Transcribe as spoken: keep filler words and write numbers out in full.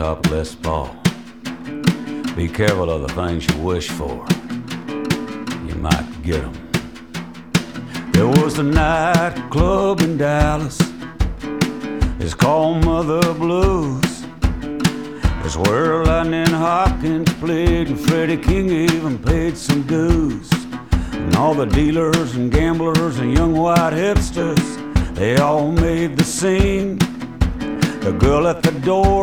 top Les Paul. Be careful of the things you wish for. You might get them. There was a nightclub in Dallas. It's called Mother Blues. It's where Lightning Hopkins played and Freddie King even paid some dues. And all the dealers and gamblers and young white hipsters, they all made the scene. The girl at the door